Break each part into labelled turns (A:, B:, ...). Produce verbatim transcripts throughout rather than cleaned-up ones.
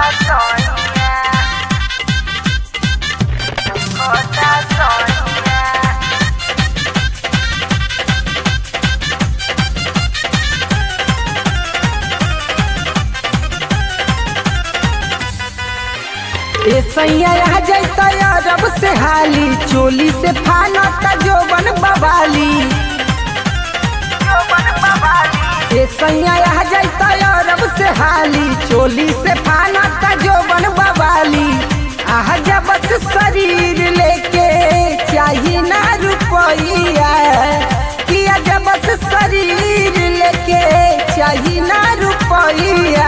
A: ए सैया आ जैता अरब से हाली, चोली से फाना का जोबन बवाली। ए सैया आ जैता अरब से हाली, चोली से फाना का जोबन बवाली। आह जब शरीर लेके चाहिए ना रुपया, किया जब शरीर लेके चाहिए ना रुपया।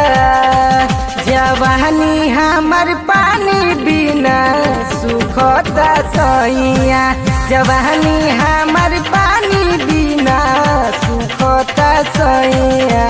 A: जवानी हमर पानी बिना सुखता सैया, जवानी हमर पानी बिना सुखता सैया।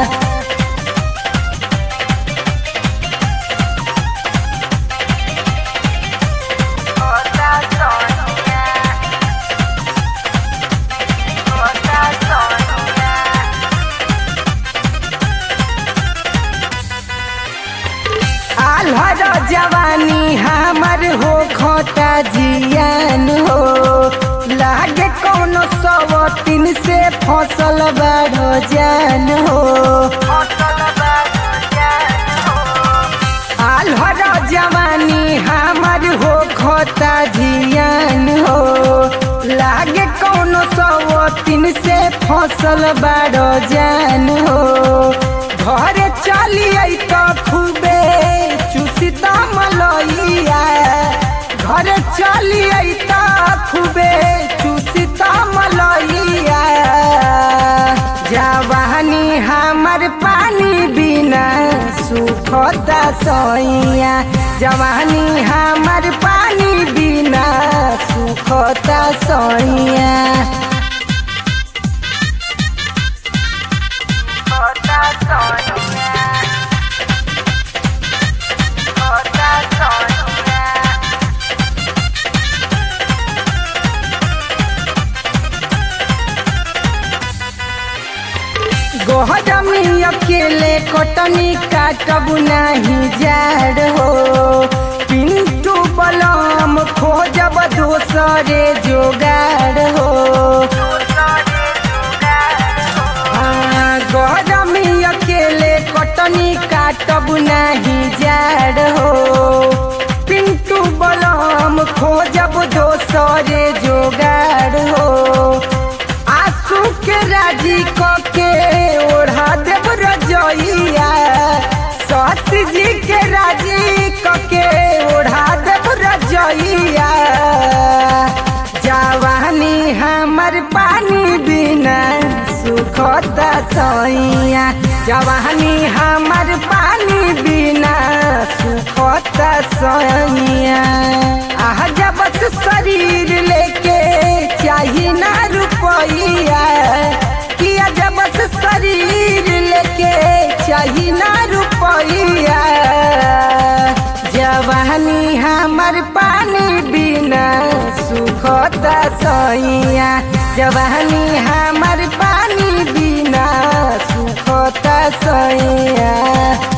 A: आल्हर जवानी हमर हो खोता जियान हो, लागे कौनो सवतीन से फसल बारो जान हो। आल्हर जवानी हमर हो खोता जियान हो, लागे कौनो सवतीन से फसल बारो जान हो। घरे चलिए तो खूबे चुसिता मलैया, घरे चलिए तो खूबे चुसिता मलैया। जवानी हमर पानी बिना सुखता सैया, जवानी हमर पानी बिना सुखता सैया। गोहरमी अकेले कटनी काटब नहीं जाड़ हो, पिंटू बलम खोजब दोसरे जोगाड़ हो। गोहरमी अकेले कटनी काटब नहीं जाड़ हो, पिंटू बलम खोजब दोसरे जोगाड़ हो। आंसू के राजी के ओढ़ा देव रजैया, सत जी के राजी के ओढ़ा देव रजैया। जवानी हमर पानी बिना सुखता सैया, जवानी हमर पानी बिना सुखता सैया। आह जब शरीर लेके चाहिए ना रुपया, किया जब शरीर लेके चाहिए ना रुपया। जवानी हमर पानी बिना सुखता सैया, जवानी हमर पानी बिना सुखता सैया।